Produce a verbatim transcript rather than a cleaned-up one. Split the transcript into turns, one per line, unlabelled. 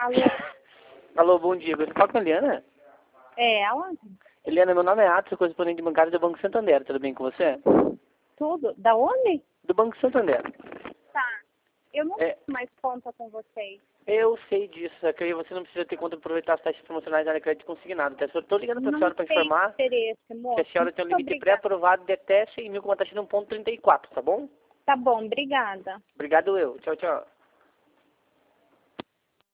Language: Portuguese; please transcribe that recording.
Alô?
Alô, bom dia. Você fala com a Eliana?
É, aonde?
Eliana, meu nome é Atos, correspondente de bancário do Banco Santander. Tudo bem com você?
Tudo? Da onde?
Do Banco Santander.
Tá. Eu não
É.
tenho mais conta com vocês.
Eu sei disso, só que aí você não precisa ter conta para aproveitar as taxas promocionais da área de crédito consignado. Tá? Eu estou ligando para a
Não
senhora para
tem
informar
interesse,
que
moço.
a senhora tem um
Muito
limite
obrigada.
pré-aprovado de até cem mil com uma taxa de um vírgula trinta e quatro, tá bom?
Tá bom, obrigada.
Obrigado eu. Tchau, tchau.